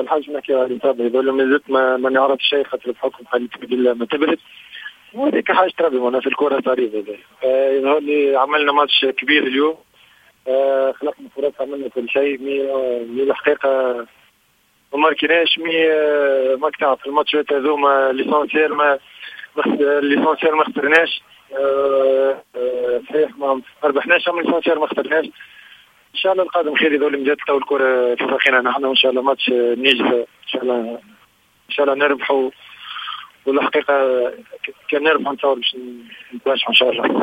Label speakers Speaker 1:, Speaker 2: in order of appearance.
Speaker 1: حاجه نحكي على الإصابة هذول ما زلت ما نعرف شيء خاطر بحكم حالة البديل ما تبرد، وهذيك حاجه تربي وانا في الكره صاريف هذا. يظهر لي عملنا ماتش كبير اليوم، خلقنا فرص عملنا كل شيء، مي الحقيقه وما ركناش ما تعرف الماتشات هذوما ليسونسيال ما خسرناش. صحيح ما ربحناش، اما ليسونسيال ما خسرناش. ان شاء الله القادم خير يظل مجال تو الكره في فخنا نحن، وان شاء الله ماتش نيجي ان شاء الله نربحوا، والحقيقه كان نربحوا نتصور باش نتواجهوا ان شاء الله.